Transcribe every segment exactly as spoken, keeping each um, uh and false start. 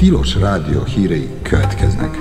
Tilos Rádió hírei következnek.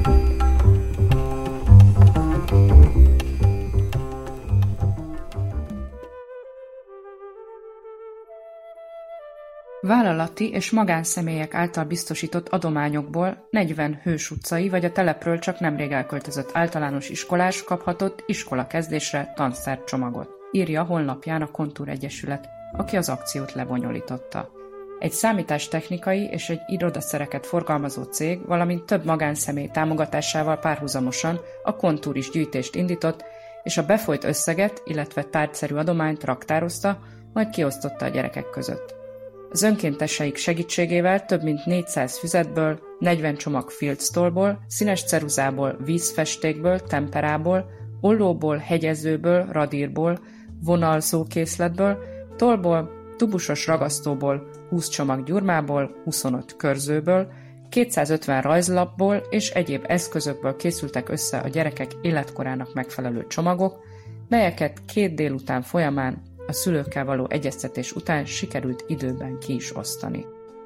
Vállalati és magánszemélyek által biztosított adományokból negyven Hős utcai vagy a telepről csak nemrég elköltözött általános iskolás kaphatott iskolakezdésre tanszert-csomagot, írja honlapján a Kontúr Egyesület, aki az akciót lebonyolította. Egy számítástechnikai és egy irodaszereket forgalmazó cég, valamint több magánszemély támogatásával párhuzamosan a Kontúr is gyűjtést indított, és a befolyt összeget, illetve tárgyszerű adományt raktározta, majd kiosztotta a gyerekek között. Az önkénteseik segítségével több mint négyszáz füzetből, negyven csomag filctollból, színes ceruzából, vízfestékből, temperából, ollóból, hegyezőből, radírból, vonalzókészletből, tollból, tubusos ragasztóból, húsz csomag gyurmából, huszonöt körzőből, kétszázötven rajzlapból és egyéb eszközökből készültek össze a gyerekek életkorának megfelelő csomagok, melyeket két délután folyamán a szülőkkel való egyeztetés után sikerült időben ki is osztani.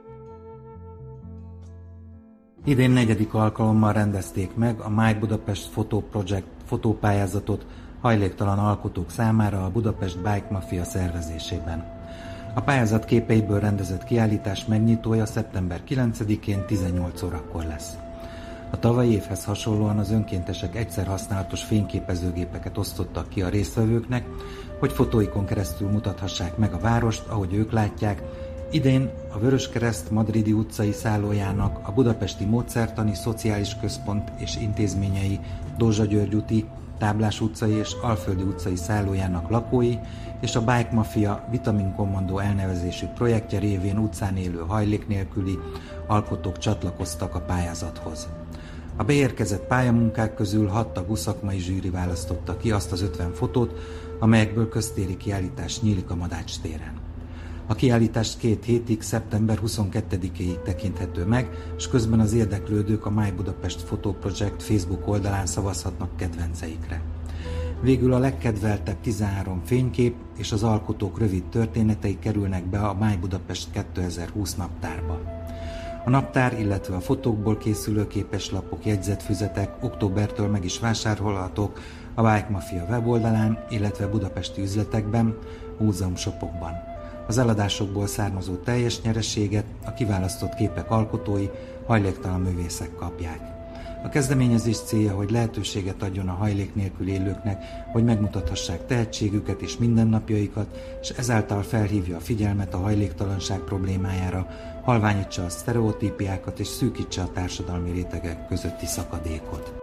Idén negyedik alkalommal rendezték meg a My Budapest Photo Project fotópályázatot hajléktalan alkotók számára a Budapest Bike Mafia szervezésében. A pályázat képeiből rendezett kiállítás megnyitója szeptember kilencedikén tizennyolc órakor lesz. A tavalyi évhez hasonlóan az önkéntesek egyszer használatos fényképezőgépeket osztottak ki a résztvevőknek, hogy fotóikon keresztül mutathassák meg a várost, ahogy ők látják. Idén a Vöröskereszt madridi utcai szállójának, a Budapesti Módszertani Szociális Központ és intézményei, Dózsa György úti, Táblás utcai és Alföldi utcai szállójának lakói és a Bike Mafia Vitamin Kommandó elnevezésű projektje révén utcán élő hajlék nélküli alkotók csatlakoztak a pályázathoz. A beérkezett pályamunkák közül hat tagú szakmai zsűri választotta ki azt az ötven fotót, amelyekből köztéri kiállítás nyílik a Madács téren. A kiállítás két hétig, szeptember huszonkettedikéig tekinthető meg, és közben az érdeklődők a My Budapest Photo Project Facebook oldalán szavazhatnak kedvenceikre. Végül a legkedveltebb tizenhárom fénykép és az alkotók rövid történetei kerülnek be a My Budapest kétezer-húsz naptárba. A naptár, illetve a fotókból készülő képeslapok, jegyzetfüzetek októbertől meg is vásárolhatók a Bike Mafia weboldalán, illetve budapesti üzletekben, múzeumshopokban. Az eladásokból származó teljes nyereséget a kiválasztott képek alkotói, hajléktalan művészek kapják. A kezdeményezés célja, hogy lehetőséget adjon a hajlék nélkül élőknek, hogy megmutathassák tehetségüket és mindennapjaikat, és ezáltal felhívja a figyelmet a hajléktalanság problémájára, halványítsa a sztereotípiákat és szűkítse a társadalmi rétegek közötti szakadékot.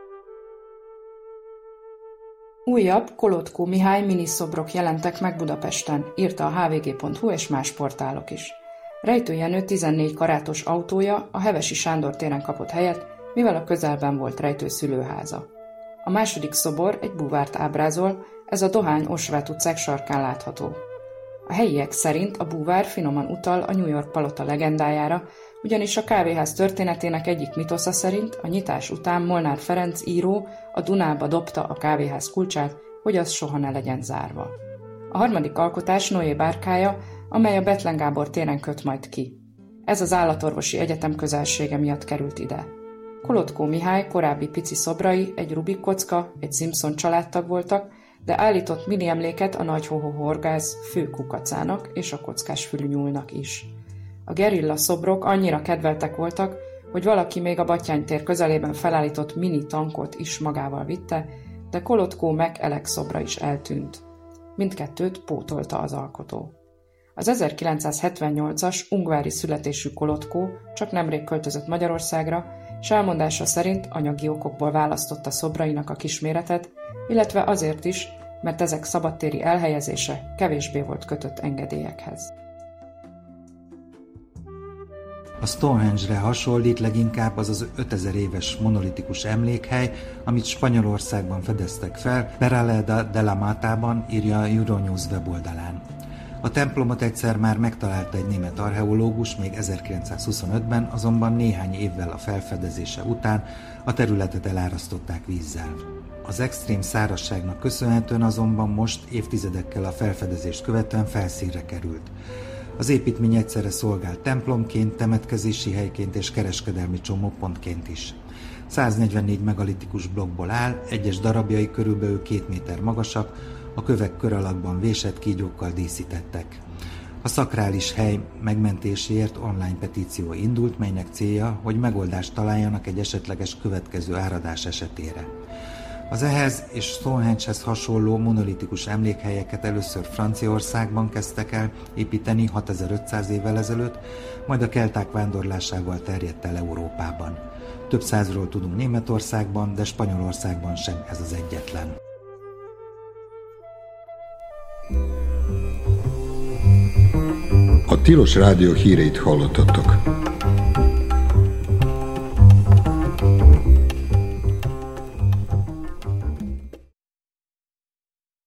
Újabb Kolodkó Mihály miniszobrok jelentek meg Budapesten, írta a há vé gé pont hú és más portálok is. Rejtő Jenő tizennégy karátos autója a Hevesi Sándor téren kapott helyet, mivel a közelben volt Rejtő szülőháza. A második szobor egy búvárt ábrázol, ez a Dohány-Osvát utcák sarkán látható. A helyiek szerint a búvár finoman utal a New York palota legendájára, ugyanis a kávéház történetének egyik mitosza szerint a nyitás után Molnár Ferenc író a Dunába dobta a kávéház kulcsát, hogy az soha ne legyen zárva. A harmadik alkotás Noé bárkája, amely a Bethlen Gábor téren köt majd ki. Ez az állatorvosi egyetem közelsége miatt került ide. Kolodkó Mihály korábbi pici szobrai egy Rubik kocka, egy Simpson családtag voltak, de állított mini emléket a nagy hohohorgász fő kukacának és a kockás fülű nyúlnak is. A gerilla szobrok annyira kedveltek voltak, hogy valaki még a Batthyány tér közelében felállított mini tankot is magával vitte, de Kolodkó meg Elek szobra is eltűnt. Mindkettőt pótolta az alkotó. Az ezerkilencszázhetvennyolcas ungvári születésű Kolodkó csak nemrég költözött Magyarországra, s elmondása szerint anyagi okokból választotta szobrainak a kisméretet, illetve azért is, mert ezek szabadtéri elhelyezése kevésbé volt kötött engedélyekhez. A Stonehenge-re hasonlít leginkább az az ötezer éves monolitikus emlékhely, amit Spanyolországban fedeztek fel, Peraleda de la Matában, írja a Euronews weboldalán. A templomot egyszer már megtalálta egy német archeológus még ezerkilencszázhuszonötben, azonban néhány évvel a felfedezése után a területet elárasztották vízzel. Az extrém szárazságnak köszönhetően azonban most évtizedekkel a felfedezést követően felszínre került. Az építmény egyszerre szolgál templomként, temetkezési helyként és kereskedelmi csomópontként is. száznegyvennégy megalitikus blokkból áll, egyes darabjai körülbelül két méter magasak, a kövek kör alakban vésett kígyókkal díszítettek. A szakrális hely megmentéséért online petíció indult, melynek célja, hogy megoldást találjanak egy esetleges következő áradás esetére. Az ehhez és Stonehenge-hez hasonló monolitikus emlékhelyeket először Franciaországban kezdtek el építeni hatezer-ötszáz évvel ezelőtt, majd a kelták vándorlásával terjedt el Európában. Több százról tudunk Németországban, de Spanyolországban sem ez az egyetlen. A Tilos Rádió híreit hallottatok.